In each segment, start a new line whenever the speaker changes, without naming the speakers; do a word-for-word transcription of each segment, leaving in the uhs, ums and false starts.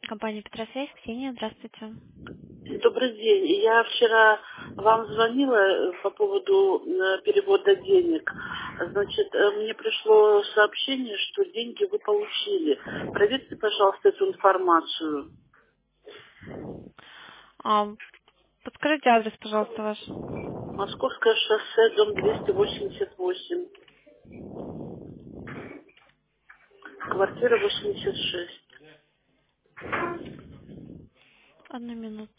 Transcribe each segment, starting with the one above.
Компания Петросвязь, Ксения, здравствуйте.
Добрый день. Я вчера вам звонила э, по поводу э, перевода денег. Значит, э, мне пришло сообщение, что деньги вы получили. Проверьте, пожалуйста, эту информацию.
А, подскажите адрес, пожалуйста, ваш.
Московское шоссе, дом двести восемьдесят восемь, квартира восемьдесят шесть.
Одну минуту.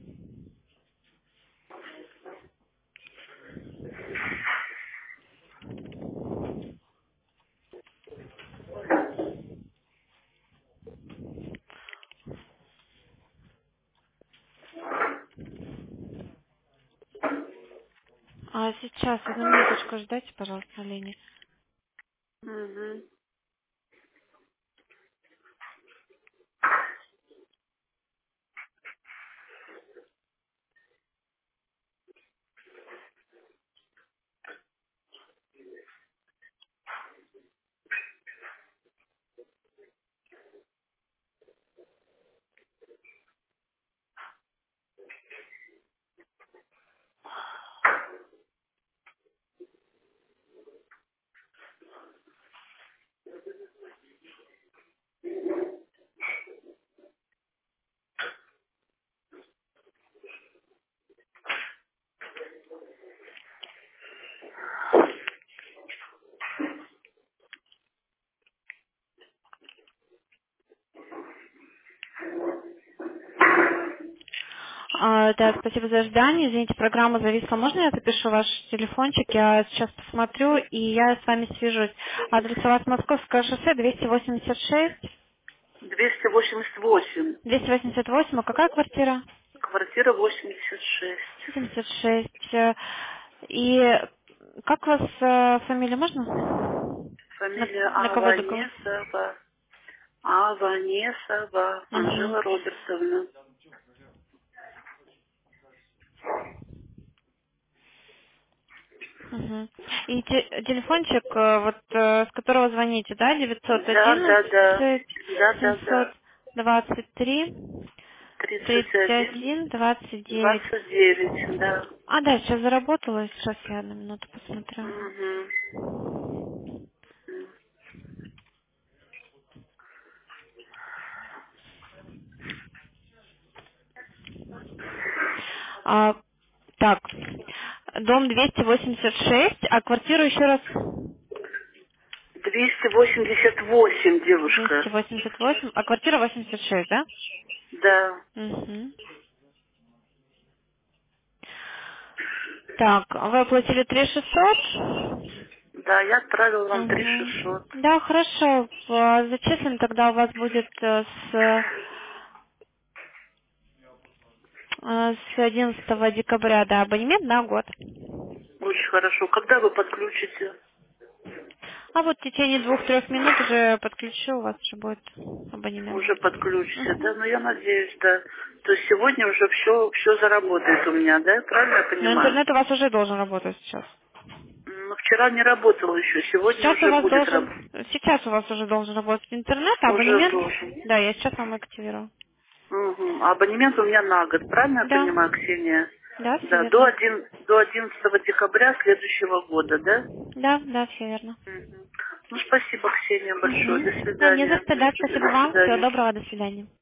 А сейчас, одну минуточку, ждайте, пожалуйста, на линии.
Мгм.
А, да, спасибо за ожидание. Извините, программа зависла. Можно я запишу ваш телефончик? Я сейчас посмотрю, и я с вами свяжусь. Адрес у вас Московское шоссе, двести восемьдесят шесть.
двести восемьдесят восемь,
двести восемьдесят восемь. А какая квартира?
квартира восемьдесят шесть.
семьдесят шесть. Э, И как у вас э, фамилия, можно? На,
Фамилия
на кого такого?
Аванесова. Аванесова
Угу.
Анжела Робертовна.
Угу. И те- телефончик, э, вот э, с которого звоните, да, девятьсот
Да, да, да.
одиннадцать
Да, да,
семьсот
да.
двадцать три
Тридцать
тридцать
один
один двадцать девять.
двадцать девять, да.
А, да, сейчас заработала. Сейчас я одну минуту посмотрю.
Угу.
А, так, дом двести восемьдесят шесть, а квартиру еще раз
Двести восемьдесят восемь,
двести
девушка.
восемьдесят восемь, а квартира восемьдесят шесть, да?
Да.
Угу. Так, вы оплатили три шестьсот?
Да, я отправила вам три
Угу.
шестьсот.
Да, хорошо. В- Зачислим, тогда у вас будет э, с, э, с одиннадцатого декабря, да, абонемент на год.
Очень хорошо. Когда вы подключите?
А вот в течение двух-трех минут уже подключу, у вас уже будет абонемент.
Уже подключите, да?
Угу.
Ну, я надеюсь, да. То есть сегодня уже все, все заработает у меня, да? Правильно я
Но
понимаю?
интернет у вас уже должен работать сейчас.
Ну, вчера не работал еще, сегодня
Сейчас у
уже
вас
будет работать.
должен, сейчас у вас уже должен работать интернет, а
Уже
абонемент,
должен.
да, я сейчас вам активирую.
Мгм. А абонемент у меня на год, правильно я
Да,
понимаю, Ксения?
да, все
Да, до,
верно.
один, до одиннадцатого декабря следующего года, да?
Да, да, все верно.
Мгм. Ну, спасибо, Ксения, большое. До
Угу. Да, не за
свидания.
что, да,
До
спасибо вам, всего
свидания.
доброго, до свидания.